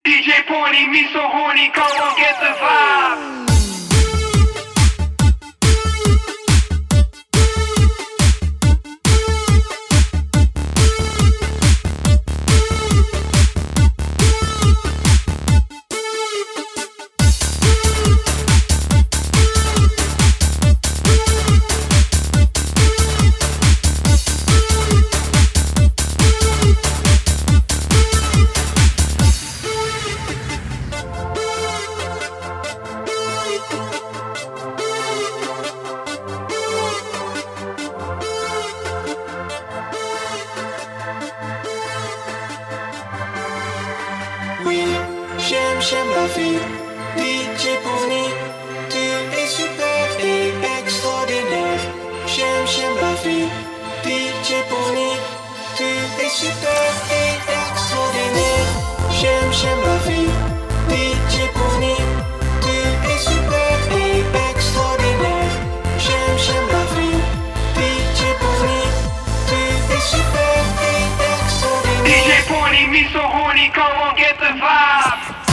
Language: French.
DJ Pointy, me so horny, come on, get the vibe. Oui, j'aime la vie. DJ Pony, tu es super et extraordinaire. J'aime la vie. DJ Pony, tu es super et extraordinaire. J'aime la vie. DJ Pony, tu es super et extraordinaire. J'aime la vie. DJ Pony, tu es super et extraordinaire. DJ Pointy, me so horny, come on, get the vibe.